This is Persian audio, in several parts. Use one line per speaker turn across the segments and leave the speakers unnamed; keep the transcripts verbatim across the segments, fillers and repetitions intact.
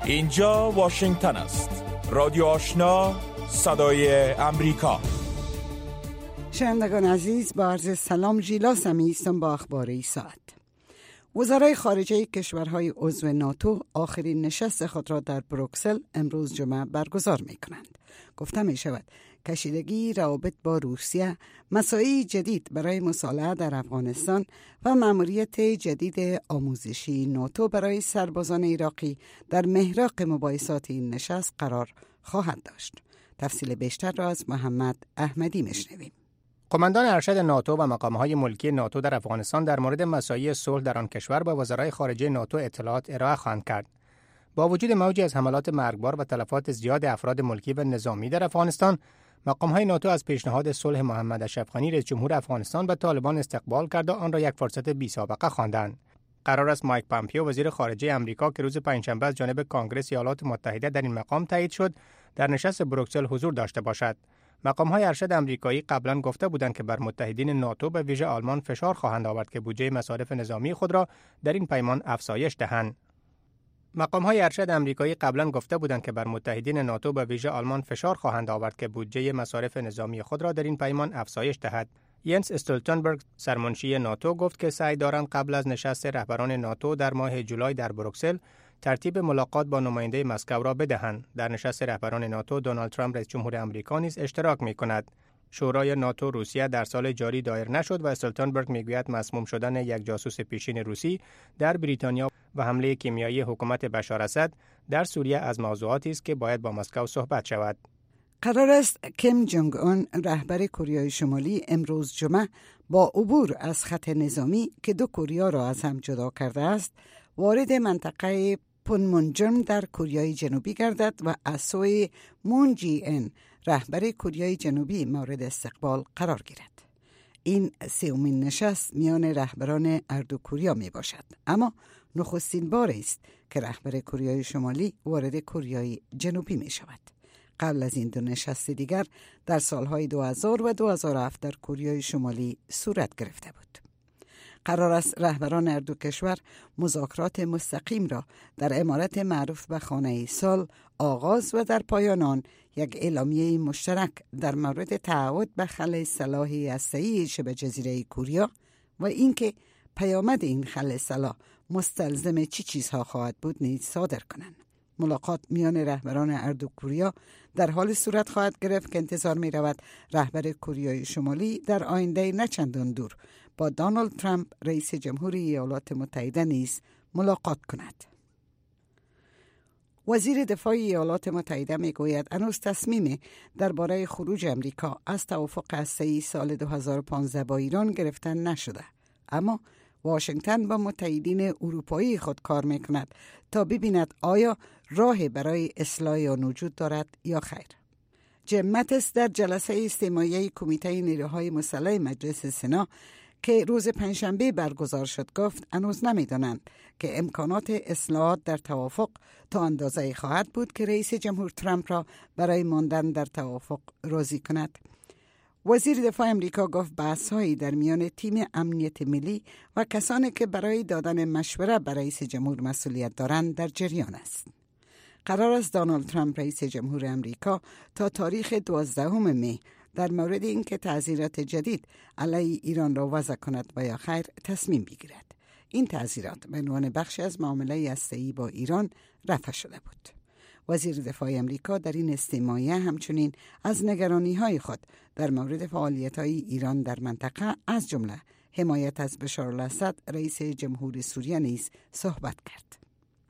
اینجا واشنگتن است. رادیو آشنا، صدای امریکا.
شنوندگان عزیز، با عرض سلام، ژیلا سمی هستم با اخبار این ساعت. وزرای خارجه کشورهای عضو ناتو آخرین نشست خود را در بروکسل امروز جمعه برگزار می کنند. گفته می شود کشیدگی روابط با روسیه، مساعی جدید برای مصالحه در افغانستان و مأموریت جدید آموزشی ناتو برای سربازان عراقی در محراق مباحثات این نشست قرار خواهد داشت. تفصیل بیشتر را از محمد احمدی میشنویم.
قماندان ارشد ناتو و مقام‌های ملکی ناتو در افغانستان در مورد مساعی صلح در آن کشور با وزرای خارجه ناتو اطلاعات ارائه خواهند کرد. با وجود موجی از حملات مرگبار و تلفات زیاد افراد ملکی و نظامی در افغانستان، مقام‌های ناتو از پیشنهاد صلح محمد اشرف غنی رئیس جمهور افغانستان به طالبان استقبال کرده آن را یک فرصت بی‌سابقه خواندند. قرار است مایک پامپیو وزیر خارجه آمریکا که روز پنجشنبه از جانب کنگره ایالات متحده در این مقام تایید شد، در نشست بروکسل حضور داشته باشد. مقام‌های ارشد آمریکایی قبلا گفته بودند که بر متحدین ناتو به ویژه آلمان فشار خواهند آورد که بودجه مصارف نظامی خود را در این پیمان افزایش دهند. مقام‌های ارشد آمریکایی قبلا گفته بودند که بر متحدین ناتو به ویژه آلمان فشار خواهند آورد که بودجه مصارف نظامی خود را در این پیمان افزایش دهد. ینس استولتنبرگ سرمنشی ناتو گفت که سعی دارند قبل از نشست رهبران ناتو در ماه جولای در بروکسل ترتیب ملاقات با نماینده مسکو را بدهند. در نشست رهبران ناتو دونالد ترامپ رئیس جمهور آمریکا نیز اشتراک می‌کند. شورای ناتو روسیه در سال جاری دایر نشد و استولتنبرگ میگوید مسموم شدن یک جاسوس پیشین روسی در بریتانیا و حمله کیمیایی حکومت بشار اسد در سوریه از موضوعاتی است که باید با مسکو صحبت شود.
قرار است کیم جونگ اون رهبر کره شمالی امروز جمعه با عبور از خط نظامی که دو کره را از هم جدا کرده است وارد منطقه پونمونجم در کره جنوبی گردد و از سوی مون جی ان رهبر کره جنوبی مورد استقبال قرار گیرد. این سومین نشست میان رهبران هر دو کره می باشد، اما نخستین بار است که رهبر کره شمالی وارد کره جنوبی می شود. قبل از این دو نشست دیگر در سالهای دو هزار و دو هزار و هفت در کره شمالی صورت گرفته بود. قرار است رهبران هر دو کشور مذاکرات مستقیم را در عمارت معروف به خانه سال آغاز و در پایان آن یک اعلامیه مشترک در مورد تعهد به خلع سلاح هسته‌ای شبه جزیره کره و اینکه پیامد این خلع سلاح مستلزم چی چیزها خواهد بود نیز صادر کنند. ملاقات میان رهبران هر دو کره در حال صورت خواهد گرفت که انتظار می رود رهبر کره شمالی در آینده نه چندان دور با دونالد ترامپ رئیس جمهوری ایالات متحده نیز ملاقات کند. وزیر دفاع ایالات متحده می گوید هنوز تصمیم درباره خروج امریکا از توافق هسته‌ای سال دو هزار و پانزده با ایران گرفتن نشده، اما واشنگتن با متحدین اروپایی خود کار می کند تا ببیند آیا راه برای اصلاح آن وجود دارد یا خیر. جیم ماتیس در جلسه استماعی کمیته نیروهای مسلح مجلس سنا که روز پنجشنبه برگزار شد گفت هنوز نمی‌دانند که امکانات اصلاحات در توافق تا اندازه‌ای خواهد بود که رئیس جمهور ترامپ را برای ماندن در توافق راضی کند. وزیر دفاع امریکا گفت بحث‌هایی در میان تیم امنیت ملی و کسانی که برای دادن مشوره برای رئیس جمهور مسئولیت دارند در جریان است. قرار است دونالد ترامپ رئیس جمهور امریکا تا تاریخ دوازدهم می در مورد اینکه تعزیرات جدید علیه ایران را وضع کند و یا خیر تصمیم بگیرد. این تعزیرات به عنوان بخشی از معامله هسته‌ای با ایران رفع شده بود. وزیر دفاع امریکا در این استماعیه همچنین از نگرانی‌های خود در مورد فعالیت‌های ایران در منطقه از جمله حمایت از بشار الاسد رئیس جمهور سوریه نیز صحبت کرد.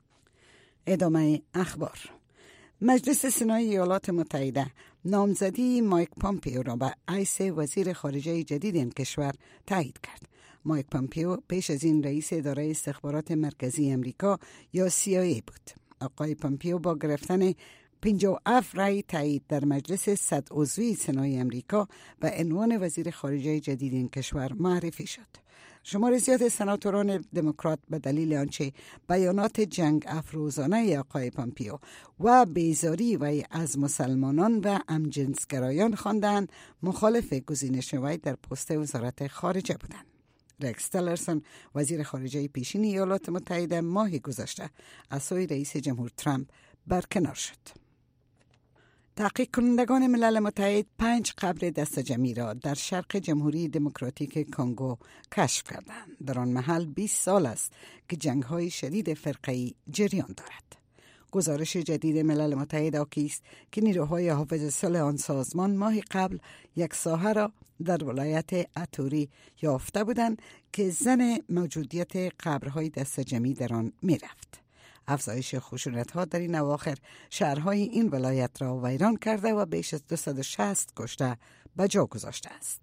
ادامه اخبار. مجلس سنای ایالات متحده نامزدی مایک پامپیو را به حیث وزیر خارجه جدید این کشور تایید کرد. مایک پامپیو پیش از این رئیس اداره استخبارات مرکزی امریکا یا سی آی ای بود. آقای پامپیو با گرفتن پنجاه و هفت رای تایید در مجلس صد عضوی سنای امریکا به عنوان وزیر خارجه جدید این کشور معرفی شد. شمار زیاد سناتوران دموکرات به دلیل آنچه بیانات جنگ افروزانه آقای پامپیو و بیزاری وی از مسلمانان و همجنسگرایان خواندند مخالف گزینش وی در پست وزارت خارجه بودند. رکس تیلرسون وزیر خارجه پیشین ایالات متحده ماه گذشته از سوی رئیس جمهور ترامپ برکنار شد. تحقیق کنندگان ملل متحد پنج قبر دست جمعی را در شرق جمهوری دموکراتیک کنگو کشف کردند. در آن محل بیست سال است که جنگ‌های شدید فرقه‌ای جریان دارد. گزارش جدید ملل متحد آکی است که نیروهای حافظ صلح آن سازمان ماه قبل یک ساحه را در ولایت اتوری یافته بودند که زن موجودیت قبرهای دست جمعی در آن می‌رفت. افزایش خشونت‌ها در این اواخر شهرهای این ولایت را ویران کرده و بیش از دویست و شصت کشته به جا گذاشته است.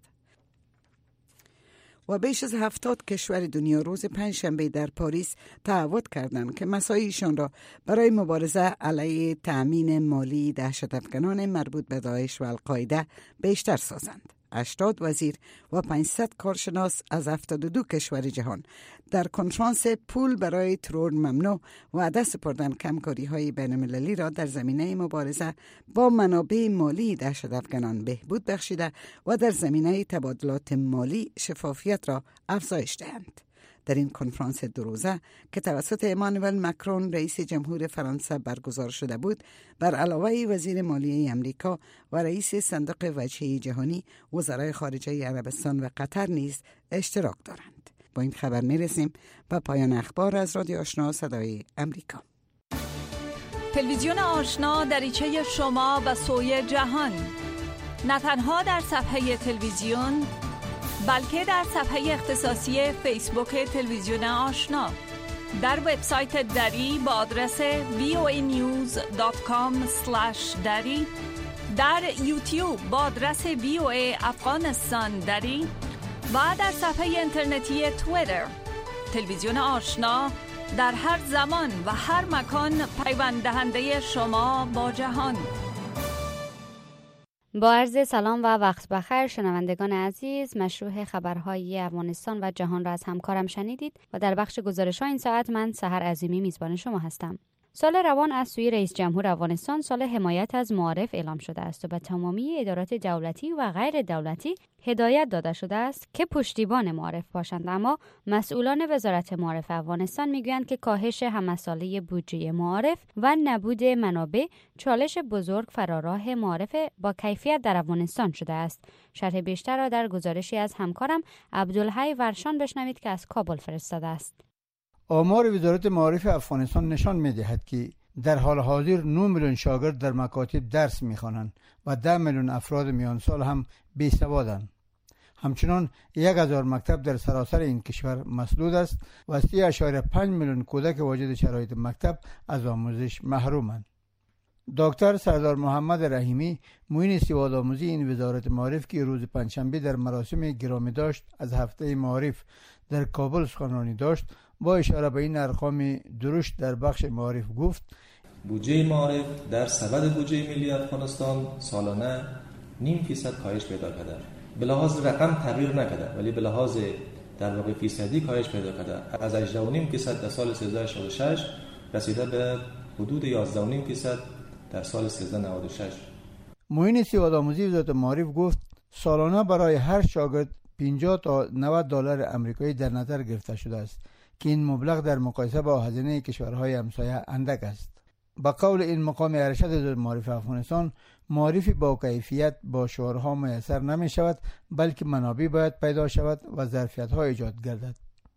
و بیش از هفتاد کشور دنیا روز پنجشنبه در پاریس تعهد کردند که مساعیشان را برای مبارزه علیه تأمین مالی دهشت‌افکنان مربوط به داعش و القاعده بیشتر سازند. هشتاد وزیر و پانصد کارشناس از هفتاد و دو کشور جهان در کنفرانس پول برای ترور ممنوع وعده سپردند که همکاری‌های بین‌المللی را در زمینه مبارزه با منابع مالی دهشت‌افکنان بهبود بخشیده و در زمینه تبادلات مالی شفافیت را افزایش دهند. در این کنفرانس دو روزه که توسط امانوئل مکرون رئیس جمهور فرانسه برگزار شده بود، بر علاوه وزیر مالیه امریکا و رئیس صندوق وجهی جهانی، وزرای خارجه عربستان و قطر نیز اشتراک دارند. با این خبر میرسیم به پایان اخبار از رادیو آشنا صدای امریکا.
تلویزیون آشنا دریچه شما به سوی جهان، نه تنها در صفحه تلویزیون بلکه در صفحه اختصاصی فیسبوک تلویزیون آشنا، در وبسایت دری با آدرس وی او ای نیوز دات کام اسلش دری، در یوتیوب با آدرس وی او ای افغانستان دری و در صفحه اینترنتی توییتر. تلویزیون آشنا در هر زمان و هر مکان پیوند دهنده شما با جهان.
با عرض سلام و وقت بخیر شنوندگان عزیز، مشروع خبرهای افغانستان و جهان را از همکارم شنیدید و در بخش گزارش ها این ساعت من سحر عظیمی میزبان شما هستم. سال روان از سوی رئیس جمهور افغانستان سال حمایت از معارف اعلام شده است و به تمامی ادارات دولتی و غیر دولتی هدایت داده شده است که پشتیبان معارف باشند، اما مسئولان وزارت معارف افغانستان میگویند که کاهش همساله بودجه معارف و نبود منابع چالش بزرگ فراراه معارف با کیفیت در افغانستان شده است. شرح بیشتر را در گزارشی از همکارم عبدالحی ورشان بشنوید که از کابل فرستاده است.
آمار وزارت معارف افغانستان نشان می‌دهد که در حال حاضر نه میلیون شاگرد در مکاتب درس می‌خوانند و ده میلیون افراد میان سال هم بی‌سوادند. همچنان یک هزار مکتب در سراسر این کشور مسدود است و سه اشاره پنج میلیون کودک واجد شرایط مکتب از آموزش محرومند. دکتر سردار محمد رحیمی، معین سواد آموزی این وزارت معارف که روز پنجشنبه در مراسم گرامی داشت از هفته معارف در کابل سخنرانی داشت، با اشاره به این ارقام درشت در بخش معارف گفت:
بودجه معارف در سبد بودجه ملی افغانستان سالانه نیم فیصد کاهش پیدا کرده. به لحاظ رقم تغییر نکرده ولی به لحاظ در واقع فیصدی کاهش پیدا کرده. از هجده و نیم فیصد در سال سیزده هشتاد و شش رسیده به حدود یازده و نیم فیصد در سال سیزده نود و شش.
معین سواد آموزی وزارت معارف گفت سالانه برای هر شاگرد پنجاه تا نود دلار آمریکایی در نظر گرفته شده است که این مبلغ در مقایسه با هزینه کشورهای همسایه اندک است. با قول این مقام ارشد وزارت معارف افغانستان، معارف با کیفیت با شعارها میسر نمی شود بلکه منابع باید پیدا شود و ظرفیت ها ایجاد گردد.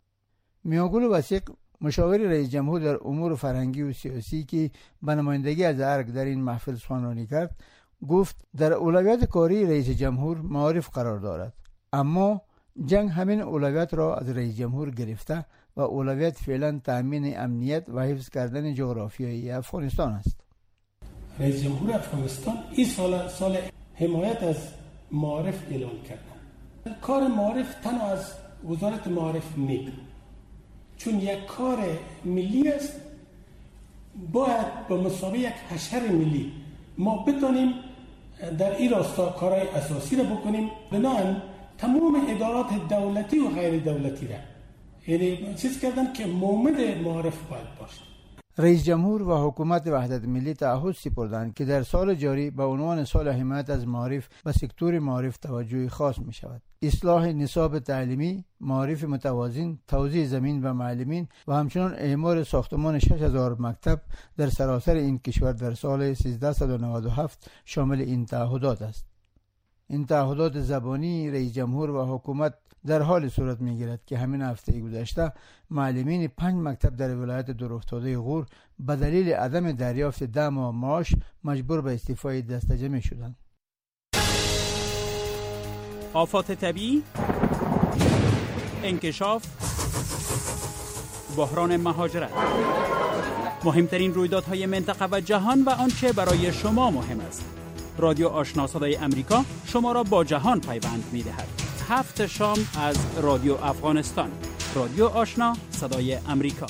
میاگل وثیق، مشاور رئیس جمهور در امور فرهنگی و سیاسی که به نمایندگی از ارگ در این محفل سخنرانی کرد، گفت در اولویت کاری رئیس جمهور معارف قرار دارد، اما جنگ همین اولویت را از رئیس جمهور گرفته و اولویت فعلا تامین امنیت و حفظ کردن جغرافیایی افغانستان است.
رئیس جمهور افغانستان این سال سال حمایت از معارف اعلام کرده. کار معارف تنها از وزارت معارف نیست، چون یک کار ملی است. باید به مسابقه یک حشر ملی ما بتونیم در این راستا کارهای اساسی را بکنیم. بنابراین تمام ادارات دولتی و غیر دولتی را یعنی چیز کردن که مومد معارف باید باشه.
رئیس جمهور و حکومت وحدت ملی تعهد سپردند که در سال جاری به عنوان سال حمایت از معارف به سکتور معارف توجه خاص می شود. اصلاح نصاب تعلیمی، معارف متوازن، توزیع زمین و معلمین و همچنین اعمار ساختمان شش هزار مکتب در سراسر این کشور در سال سیزده نود و هفت شامل این تعهدات است. این تعهدات زبانی رئیس جمهور و حکومت در حال صورت می‌گیرد که همین هفته گذشته معلمین پنج مکتب در ولایت دورافتاده غور به دلیل عدم دریافت ده ماه معاش مجبور به استعفای دستجمعی شدند.
آفات طبیعی، انکشاف، بحران مهاجرت، مهمترین رویدادهای منطقه و جهان و آنچه برای شما مهم است. رادیو آشنا صدای امریکا شما را با جهان پیوند می‌دهد. هفت شام از رادیو افغانستان. رادیو آشنا صدای امریکا.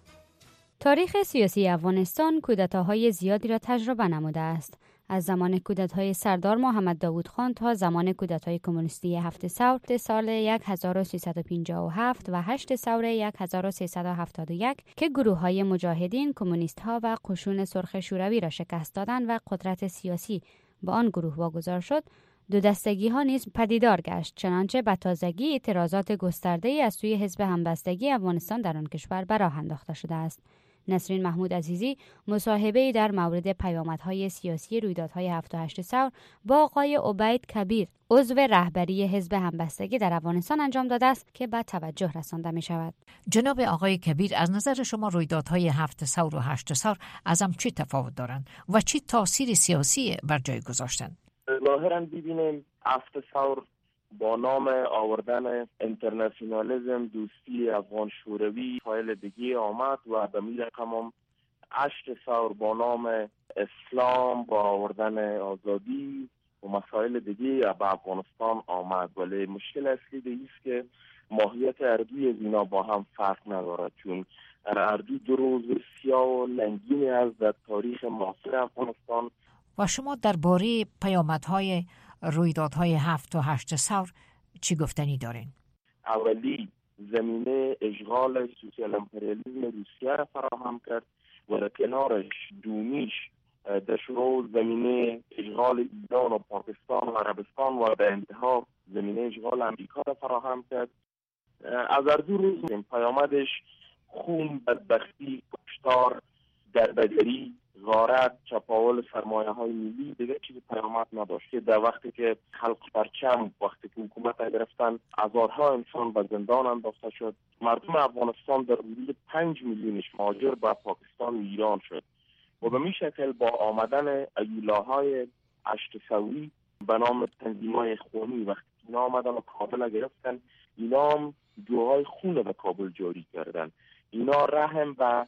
تاریخ سیاسی افغانستان کودتاهای زیادی را تجربه نموده است. از زمان کودتای سردار محمد داوود خان تا زمان کودتای کمونیستی هفت ثور سال هزار و سیصد و پنجاه و هفت و هشت ثور هزار و سیصد و هفتاد و یک که گروه‌های مجاهدین، کمونیست‌ها و قشون سرخ شوروی را شکست دادند و قدرت سیاسی با آن گروه واگذار شد، دو دستگی ها نیز پدیدار گشت، چنانچه به تازگی اعتراضات گسترده‌ای از سوی حزب همبستگی افغانستان در آن کشور به راه انداخته شده است. نسرین محمود عزیزی مصاحبه‌ای در مورد پیامدهای سیاسی رویدادهای هفت و هشت ثور با آقای عبید کبیر، عضو رهبری حزب همبستگی در افغانستان انجام داده است که به توجه رسانده می شود.
جناب آقای کبیر، از نظر شما رویدادهای هفت ثور و هشت ثور از هم چی تفاوت دارند و چی تاثیر سیاسی بر جای گذاشتند؟
ظاهراً ببینیم هفت ثور با نام آوردن انترناسیونالیسم، دوستی افغان شوروی فایل دیگه آمد و به می رقم هشت ثور با نام اسلام با آوردن آزادی و مسائل دیگه به افغانستان آمد. ولی مشکل اصلی دیگه است که ماهیت اردوی از اینا با هم فرق ندارد، چون اردو دو روز سیاه و لنگینی از در تاریخ معاصر افغانستان.
و شما درباره پیامدهای رویدادهای هفت و هشت ثور چی گفتنی دارین؟
اولی زمینه اشغال سوسیال امپریالیسم روسیه را فراهم کرد و در کنارش دومیش در شروع زمینه اشغال ایران و پاکستان و عربستان و در انتها زمینه اشغال امریکا را فراهم کرد. از اردو روز پیامدش خون، بدبختی، کشتار، دربدری، غارت، چپاول سرمایه های ملی، دیگه چیزی پیامد نداشت. که در وقتی که خلق پرچم، وقتی که حکومت را گرفتن، هزارها انسان به زندان انداخته شد. مردم افغانستان در حدود پنج میلیونش مهاجر به پاکستان و ایران شد و به می شکل با آمدن ایولاهای هشت ثوری به نام تنظیم‌های اخوانی وقتی اینا آمدن و کابل گرفتن، اینا هم جوهای خون به کابل جاری کردن. اینا رحم و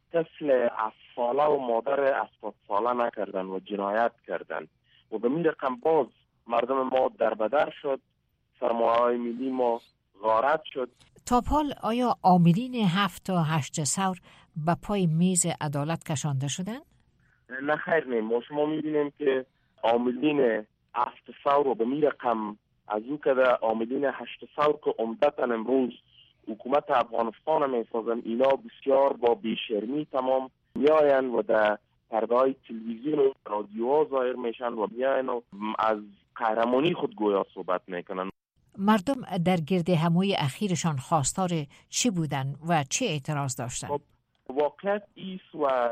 طفل ساله و مادر هفتاد ساله نکردن و جنایت کردن و به می رقم باز مردم ما در بدر شد، سرمایه‌های ملی ما غارت شد.
تا حال آیا عاملین هفت تا هشت ثور به پای میز عدالت کشانده شدن؟
نه خیر، نه. ما شما می بینیم که عاملین هفت ثور رو به می رقم از او که در عاملین هشت ثور که عمدتاً امروز حکومت افغانستان میسازن، اینا بسیار با بیشرمی تمام میاین و در پرده‌های تلویزیون و رادیوها ظاهر میشن و میاین و از قهرمانی خود گویا صحبت میکنن.
مردم در گرد همایی اخیرشان خواستار چی بودن و چه اعتراض داشتن؟
واقعیت ایست و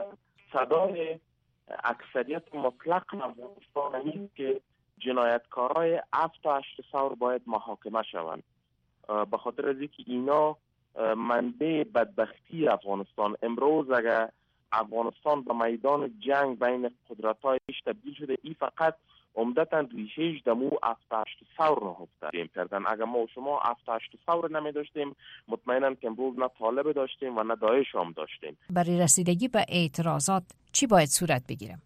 صدای اکثریت مطلق افغانستان نیست که جنایتکارای هفت تا هشت ثور باید محاکمه شوند، به خاطر از اینکه اینا منبع بدبختی افغانستان. امروز اگر افغانستان به میدان جنگ بین قدرت‌هایش تبدیل شده، این فقط عمدتاً ریشه‌اش دمو هفت هشت ثور نهفته کردن. اگر ما و شما هفت هشت ثور نمی داشتیم، مطمئنم که امروز نه طالب داشتیم و نه داعش هم داشتیم.
برای رسیدگی به اعتراضات چی باید صورت بگیره؟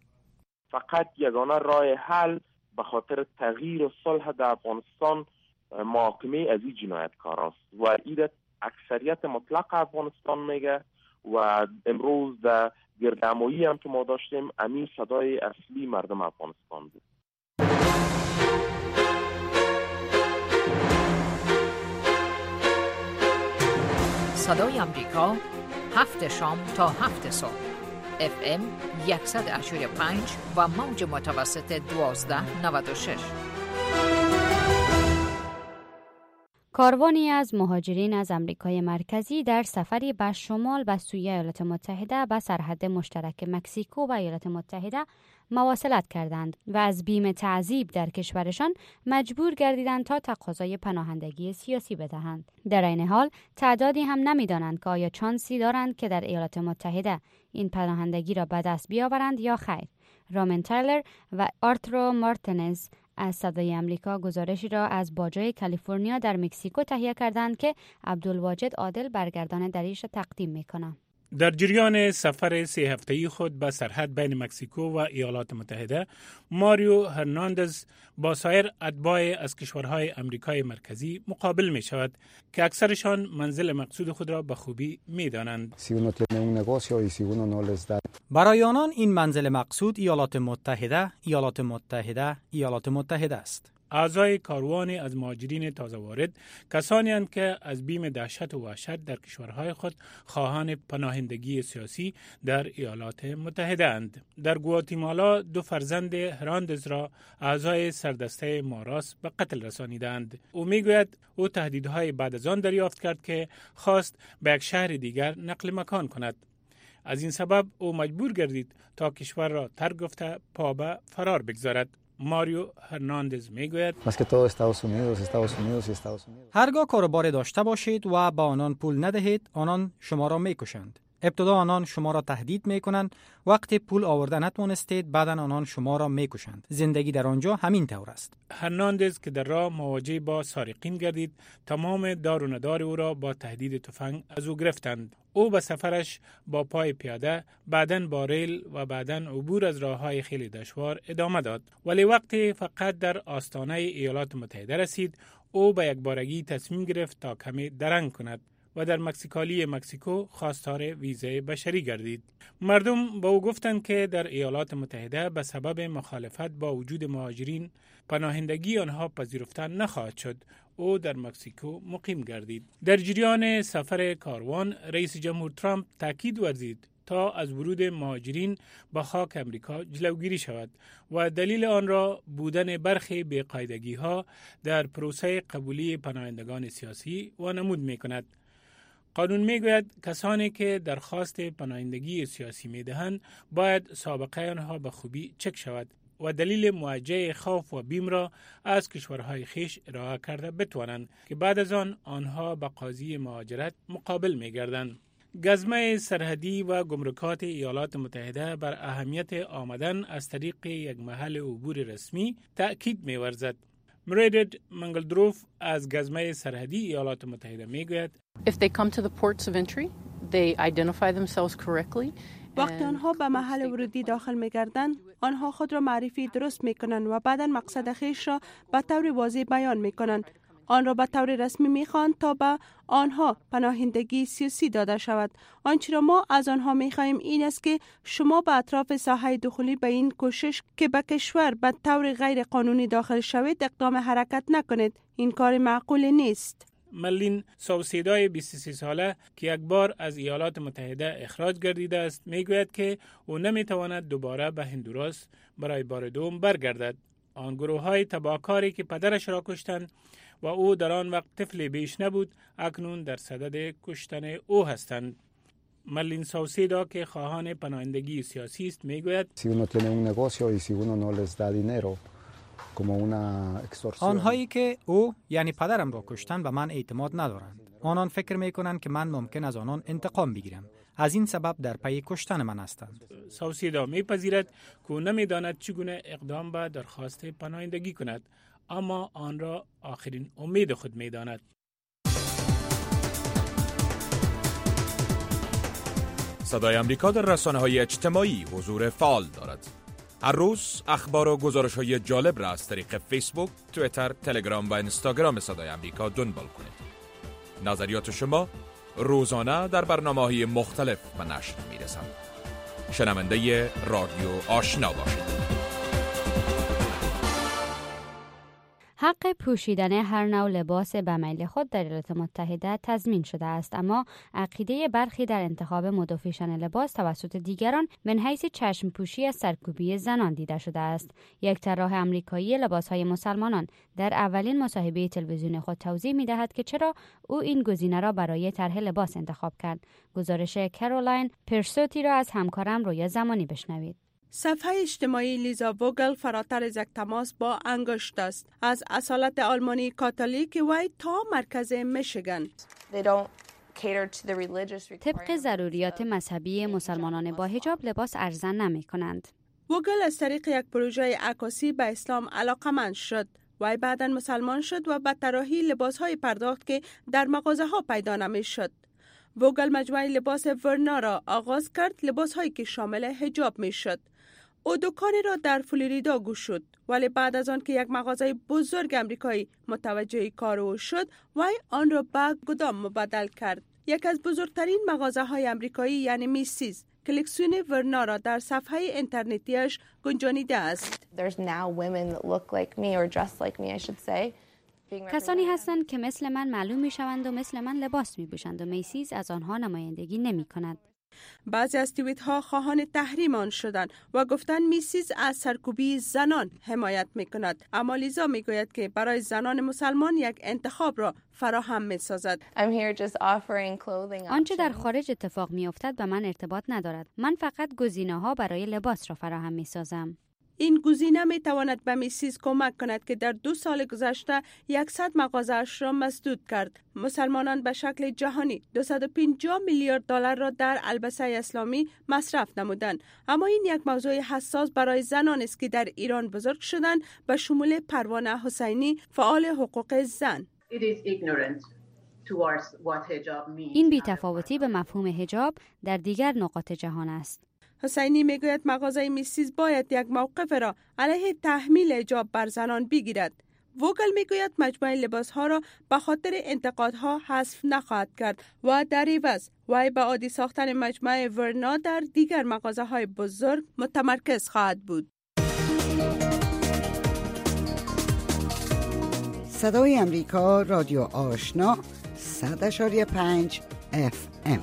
فقط یگانه راه حل به خاطر تغییر و صلح در افغانستان محاکمه از این جنایتکاراست و این اکثریت مطلق افغانستان میگه و امروز در گردهمایی هم که ما داشتیم امین صدای اصلی مردم افغانستان بود.
صدای امریکا، هفت شام تا هفت صبح. اف ام صد و هشت و پنج و موج متوسط دوازده نود و شش.
کاروانی از مهاجرین از آمریکای مرکزی در سفری به شمال به سوی ایالات متحده به سرحد مشترک مکزیکو و ایالات متحده مواصلت کردند و از بیم تعذیب در کشورشان مجبور گردیدند تا تقاضای پناهندگی سیاسی بدهند. در این حال تعدادی هم نمی‌دانند که آیا چانسی دارند که در ایالات متحده این پناهندگی را به دست بیاورند یا خیر. رامن تایلر و آرتورو مارتینز از صدای آمریکا گزارشی را از باجای کالیفرنیا در مکزیکو تهیه کردند که عبدالواجد عادل برگردان دریش تقدیم می‌کنم.
در جریان سفر سه هفته‌ای خود به سرحد بین مکزیکو و ایالات متحده، ماریو هرناندز با سایر اتباع از کشورهای آمریکای مرکزی مقابل می شود که اکثرشان منزل مقصود خود را به خوبی می دانند.
برای آنان این منزل مقصود ایالات متحده، ایالات متحده، ایالات متحده است.
اعضای کاروان از مهاجرین تازه وارد کسانی اند که از بیم دهشت و وحشت در کشورهای خود خواهان پناهندگی سیاسی در ایالات متحده اند. در گواتیمالا دو فرزند هراندز را اعضای سردسته ماراس به قتل رسانیدند. او میگوید او تهدیدهای بعد از آن دریافت کرد که خواست به یک شهر دیگر نقل مکان کند. از این سبب او مجبور گردید تا کشور را ترک گفته پا به فرار بگذارد. ماریو هرناندز میگوید
هرگاه کاروبار داشته باشید و با آنان پول ندهید، آنان شما را میکشند. ابتدا آنان شما را تهدید میکنند، وقتی پول آورده نتوانستید بعدا آنان شما را میکشند. زندگی در آنجا همین طور است.
هرناندز که در راه مواجه با سارقین گردید، تمام دار و ندار او را با تهدید تفنگ از او گرفتند. او به سفرش با پای پیاده، بعداً با ریل و بعداً عبور از راههای خیلی دشوار ادامه داد. ولی وقتی فقط در آستانه ایالات متحده رسید، او به یک بارگی تصمیم گرفت تا کمی درنگ کند و در مکسیکالی مکزیکو خواستار ویزای بشری گردید. مردم با او گفتند که در ایالات متحده به سبب مخالفت با وجود مهاجرین پناهندگی آنها پذیرفته نخواهد شد. او در مکزیکو مقیم گردید. در جریان سفر کاروان، رئیس جمهور ترامپ تاکید ورزید تا از ورود مهاجرین به خاک امریکا جلوگیری شود و دلیل آن را بودن برخی بی‌قاعدگی‌ها در پروسه قبولی پناهندگان سیاسی و نمود می‌کند. قانون میگوید کسانی که درخواست پناهندگی سیاسی میدهند باید سابقه آنها به خوبی چک شود و دلیل موجه خوف و بیم را از کشورهای خیش ارائه کرده بتوانند که بعد از آن آنها به قاضی مهاجرت مقابل میگردند. گزمه سرحدی و گمرکات ایالات متحده بر اهمیت آمدن از طریق یک محل عبور رسمی تأکید می‌ورزد. مریدد منگلدروف از گزمه سرحدی ایالات متحده میگوید
If they come to the ports of entry, they identify themselves correctly.
وقتی آنها به محل ورودی داخل می‌گردند، آنها خود را معرفی درست می‌کنند و بعداً مقصد خیش را به طور واضح بیان می‌کنند. آن را به طور رسمی می‌خواهند تا به آنها پناهندگی سیاسی داده شود. آنچه را ما از آنها می‌خواهیم این است که شما به اطراف ساحه دخولی به این کوشش که به کشور به طور غیر قانونی داخل شوید اقدام حرکت نکنید. این کار معقول نیست.
ملین سوسیدای بیست و سه ساله که یک بار از ایالات متحده اخراج گردیده است میگوید که او نمیتواند دوباره به هندوراس برای بار دوم برگردد. آن گروه های تباهکاری که پدرش را کشتند و او در آن وقت طفل بیش نبود اکنون در صدد کشتن او هستند. ملین سوسیدا که خواهان پناهندگی سیاسی است میگوید
آنهایی که او یعنی پدرم را کشتن به من اعتماد ندارند. آنان فکر میکنند که من ممکن از آنان انتقام بگیرم. از این سبب در پی کشتن من هستند.
سوسیدا میپذیرد که او نمیداند چگونه اقدام به درخواست پناهندگی کند، اما آن را آخرین امید خود میداند.
صدای آمریکا در رسانه‌های اجتماعی حضور فعال دارد. هر روز اخبار و گزارش‌های جالب را از طریق فیسبوک، توییتر، تلگرام و اینستاگرام صدای آمریکا دنبال کنید. نظریات شما روزانه در برنامه‌های مختلف به نشر می‌رسند. شنونده رادیو آشنا باشید.
حق پوشیدن هر نوع لباس به میل خود در ایالات متحده تضمین شده است، اما عقیده برخی در انتخاب مدافعان لباس توسط دیگران من حیث چشم پوشی از سرکوبی زنان دیده شده است. یک طراح آمریکایی لباس‌های مسلمانان در اولین مصاحبه تلویزیونی خود توضیح می‌دهد که چرا او این گزینه را برای طرح لباس انتخاب کرد. گزارش کارولاین پرسوتی را از همکارم رویا زمانی بشنوید.
صفحه اجتماعی لیزا ووگل فراتر از یک تماس با انگشت است. از اصالت آلمانی کاتولیک وی تا مرکز میشیگان.
طبق ضروریات مذهبی مسلمانان با حجاب لباس ارزان نمی کنند.
ووگل از طریق یک پروژه عکاسی به اسلام علاقمند شد. وی بعداً مسلمان شد و به طراحی لباس‌های پرداخت که در مغازه‌ها پیدا نمی شد. ووگل مجموعه لباس ورنا را آغاز کرد، لباس‌هایی که شامل حجاب می شد. او دکانی را در فلوریدا گشود، ولی بعد از آن که یک مغازه بزرگ آمریکایی متوجه کار او شد، وی آن را به گدام مبادل کرد. یک از بزرگترین مغازه‌های آمریکایی یعنی میسیز کلکسیون ورنا را در صفحه اینترنتیش گنجانیده است.
کسانی هستند که مثل من معلوم می شوند و مثل من لباس می پوشند و میسیز از آنها نمایندگی نمی کند.
بعضی از توییت ها خواهان تحریم آن شدند و گفتند میسیز از سرکوبی زنان حمایت می کند، اما لیزا می گوید که برای زنان مسلمان یک انتخاب را فراهم می سازد.
آنچه در خارج اتفاق می افتد به من ارتباط ندارد. من فقط گزینه ها برای لباس را فراهم می سازم.
این گزینه می تواند به میسیز کمک کند که در دو سال گذشته صد مغازه اش را مسدود کرد. مسلمانان به شکل جهانی دویست و پنجاه میلیارد دلار را در البسه اسلامی مصرف نمودند، اما این یک موضوع حساس برای زنان است که در ایران بزرگ شدند، به شمول پروانه حسینی فعال حقوق زن.
این بی‌تفاوتی به مفهوم حجاب در دیگر نقاط جهان است.
حسینی میگوید مغازه میسیز باید یک موقف را علیه تحمیل حجاب بر زنان بگیرد. ووگل میگوید مجموعه لباس ها را به خاطر انتقادها حذف نخواهد کرد و در عوض وی به عادی ساختن مجموعه ورنا در دیگر مغازه های بزرگ متمرکز خواهد بود.
صدای امریکا، رادیو آشنا، صد اشاری پنج اف ام.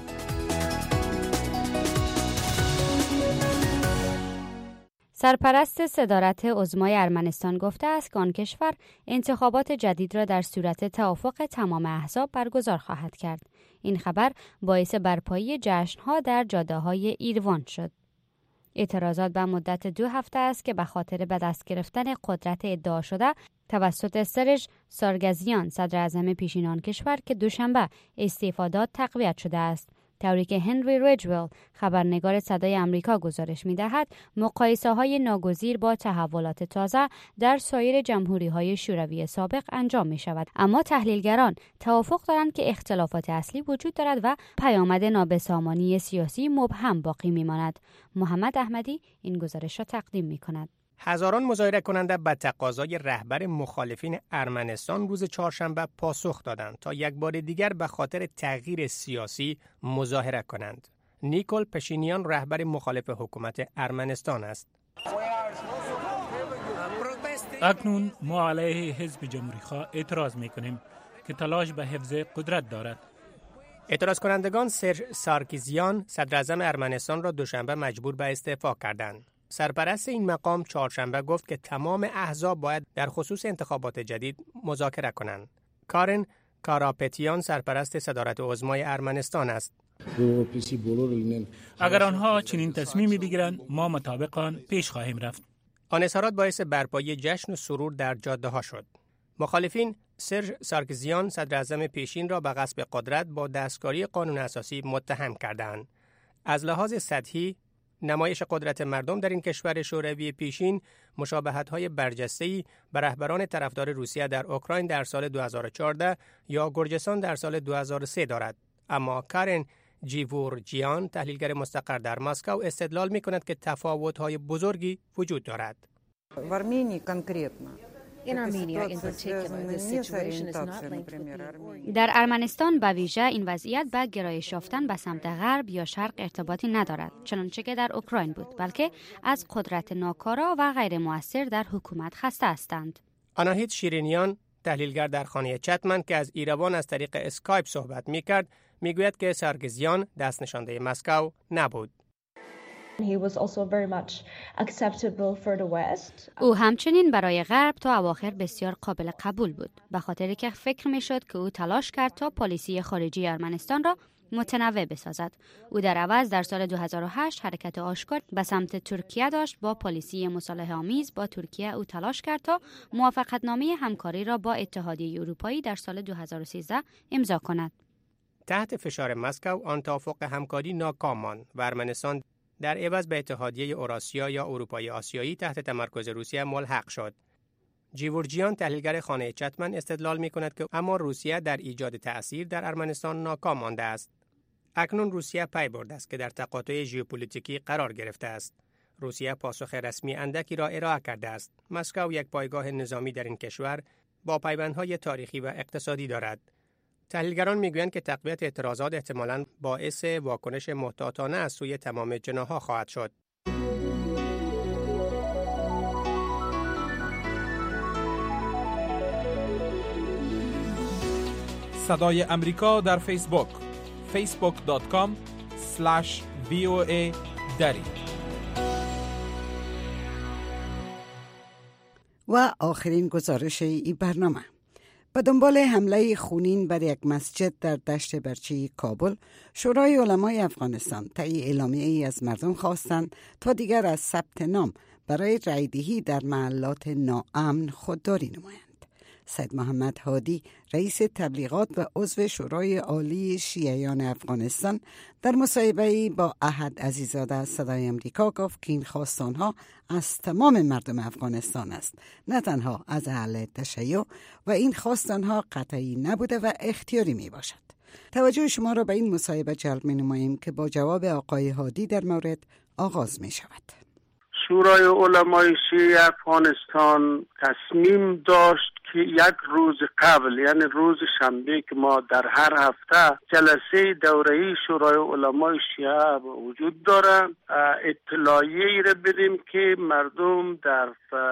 سرپرست صدارت عظمای ارمنستان گفته است که آن کشور انتخابات جدید را در صورت توافق تمام احزاب برگزار خواهد کرد. این خبر باعث برپایی جشن‌ها در جاده‌های ایروان شد. اعتراضات به مدت دو هفته است که به خاطر به دست گرفتن قدرت ادعا شده توسط سرژ سارگزیان صدر اعظم پیشین آن کشور که دوشنبه استعفا داد تقویت شده است. طوری که هنری ریجویل خبرنگار صدای امریکا گزارش می‌دهد، مقایسه‌های ناگزیر با تحولات تازه در سایر جمهوری‌های شوروی سابق انجام می‌شود، اما تحلیلگران توافق دارند که اختلافات اصلی وجود دارد و پیامد نابسامانی سیاسی مبهم باقی می‌ماند. محمد احمدی این گزارش را تقدیم می‌کند.
هزاران مظاهره کننده به تقاضای رهبر مخالفین ارمنستان روز چهارشنبه پاسخ دادند تا یک بار دیگر به خاطر تغییر سیاسی مظاهره کنند. نیکول پشینیان رهبر مخالف حکومت ارمنستان است.
اکنون ما علیه حزب جمهوری‌خواه اعتراض می‌کنیم که تلاش به حفظ قدرت دارد.
اعتراض کنندگان سرژ سارکیزیان صدر اعظم ارمنستان را دوشنبه مجبور به استعفا کردند. سرپرست این مقام چهارشنبه گفت که تمام احزاب باید در خصوص انتخابات جدید مذاکره کنند. کارن کاراپتیان سرپرست صدارت عظمای ارمنستان است.
اگر آنها چنین تصمیمی بگیرند ما مطابق آن پیش خواهیم رفت.
آن اظهارات باعث برپایی جشن و سرور در جاده ها شد. مخالفین سرژ سارکزیان صدر اعظم پیشین را به غصب قدرت با دستکاری قانون اساسی متهم کردند. از لحاظ سطحی نمایش قدرت مردم در این کشور شوروی پیشین مشابهت‌های برجسته‌ای به رهبران طرفدار روسیه در اوکراین در سال دو هزار و چهارده یا گرجستان در سال دو هزار و سه دارد. اما کارن جیورجیان تحلیلگر مستقر در مسکو استدلال می‌کند که تفاوت‌های بزرگی وجود دارد.
در ارمنستان به ویژه این وضعیت به گرایش یافتن به سمت غرب یا شرق ارتباطی ندارد، چنانچه که در اوکراین بود، بلکه از قدرت ناکارا و غیر مؤثر در حکومت خسته هستند.
آناهیت شیرینیان، تحلیلگر در خانه چتمن که از ایروان از طریق اسکایپ صحبت می‌کرد، میگوید که سارگزیان دست نشانده مسکو نبود.
He was also very much acceptable for the West.
او همچنین برای غرب تا اواخر بسیار قابل قبول بود، به خاطری که فکر می‌شد که او تلاش کرد تا پالیسی خارجی ارمنستان را متنوع بسازد. او در عوض در سال دو هزار و هشت حرکت آشکار به سمت ترکیه داشت. با پالیسی مصالحه آمیز با ترکیه او تلاش کرد تا موافقتنامه همکاری را با اتحادیه اروپایی در سال دو هزار و سیزده امضا کند.
تحت فشار مسکو آن توافق همکاری ناکام ماند و ارمنستان در عوض به اتحادیه اوراسیا یا اروپای آسیایی تحت تمرکز روسیه ملحق شد. جیورجیان، تحلیلگر خانه چتمن، استدلال می کند که اما روسیه در ایجاد تأثیر در ارمنستان ناکام مانده است. اکنون روسیه پی برده است که در تقاطع ژئوپلیتیکی قرار گرفته است. روسیه پاسخ رسمی اندکی را ارائه کرده است. مسکو یک پایگاه نظامی در این کشور با پیوندهای تاریخی و اقتصادی دارد. تحلیلگران میگویند که تقویت اعتراضات احتمالاً باعث واکنش محتاطانه از سوی تمام جناح‌ها خواهد شد.
صدای امریکا در فیسبوک فیسبوک دات کام اسلش وی او ای دری.
و آخرین گزارش این برنامه: به دنبال حمله خونین بر یک مسجد در دشت برچی کابل، شورای علمای افغانستان طی اعلامیه ای از مردم خواستند تا دیگر از ثبت نام برای رایدهی در محلات ناامن خودداری نمایند. سید محمد هادی، رئیس تبلیغات و عضو شورای عالی شیعیان افغانستان، در مصاحبه‌ای با احد عزیزاده از صدای امریکا گفت که این خواستانها از تمام مردم افغانستان است، نه تنها از اهل تشیع، و این خواستانها قطعی نبوده و اختیاری می باشد. توجه شما را به این مصاحبه جلب می نماییم که با جواب آقای هادی در مورد آغاز می شود.
شورای علمای شیعه افغانستان تصمیم داشت که یک روز قبل، یعنی روز شنبه که ما در هر هفته جلسه دوره‌ای شورای علمای شیعه وجود داره، اطلاعیه‌ای را بدیم که مردم در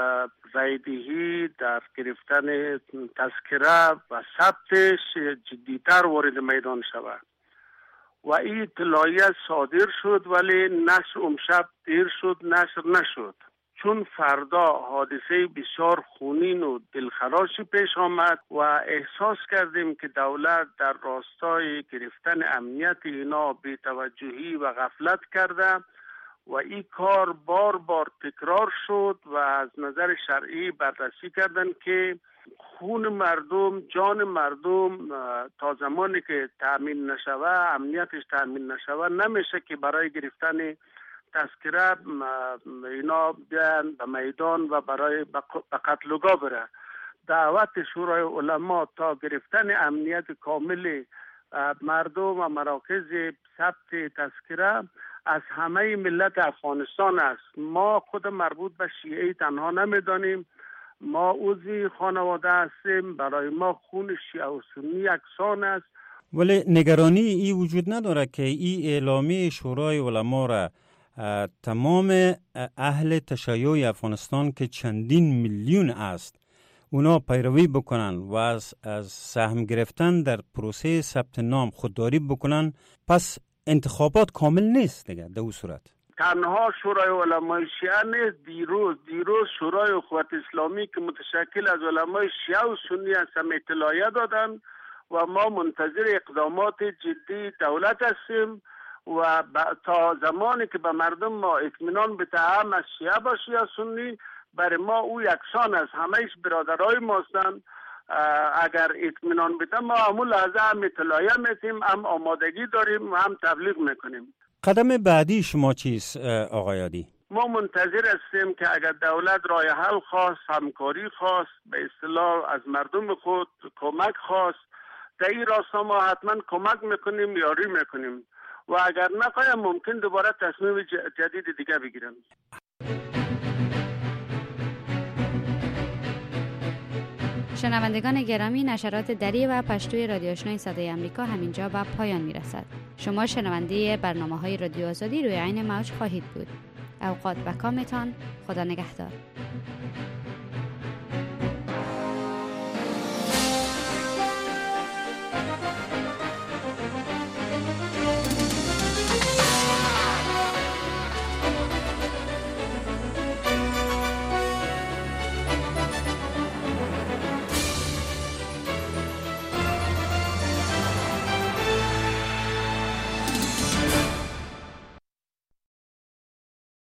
رایدهی، در گرفتن تذکره و ثبتش جدیتر وارد میدان شود. و این اطلاعیه صادر شد ولی نشر امشب دیر شد، نشر نشد، چون فردا حادثه بسیار خونین و دلخراشی پیش آمد و احساس کردیم که دولت در راستای گرفتن امنیت اینا بی‌توجهی و غفلت کرده و این کار بار بار تکرار شد و از نظر شرعی بررسی کردن که خون مردم، جان مردم تا زمانی که تأمین نشوه، امنیتش تأمین نشوه، نمیشه که برای گرفتن تذکره اینا بیان به میدان و برای به قتلگاه بره. دعوت شورای علما تا گرفتن امنیت کامل مردم و مراکز ثبت تذکره از همه ملت افغانستان است. ما خود مربوط به شیعه تنها نمیدانیم، ما عضو خانواده هستیم، برای ما خون شیعه و سنی یکسان است.
ولی نگرانی ای وجود نداره که این اعلامیه شورای علما را تمام اهل تشیع افغانستان که چندین میلیون است اونا پیروی بکنن و از, از سهم گرفتن در پروسه ثبت نام خودداری بکنن، پس انتخابات کامل نیست دیگه. در اون صورت
تنها شورای علمای شیعه نیست، دیروز دیروز شورای اخوت اسلامی که متشکل از علمای شیعه و سنی است هم اطلاعیه دادن و ما منتظر اقدامات جدی دولت هستیم و تا زمانی که به مردم ما اطمینان بده هم از شیعه باشه یا سنی، برای ما او یکسان است، همهش برادرای ما هستند. اگر اطمینان بده ما همون لحظه هم اطلاعیه میتیم، هم آمادگی داریم و هم تبلیغ میکنیم.
قدم بعدی شما چیست آقای هادی؟
ما منتظر هستیم که اگر دولت راه حل خواست، همکاری خواست، به اصطلاح از مردم خود کمک خواست، در این راستا ما حتما کمک میکنیم، یاری میکنیم و اگر نخواهیم ممکن دوباره تصمیم جدید دیگه بگیرم.
شنوندگان گرامی، نشرات دری و پشتوی رادیو آشنای صدای امریکا همینجا به پایان میرسد. شما شنونده برنامه‌های رادیو آزادی روی عین موج خواهید بود. اوقات و کامتان، خدا نگهدار.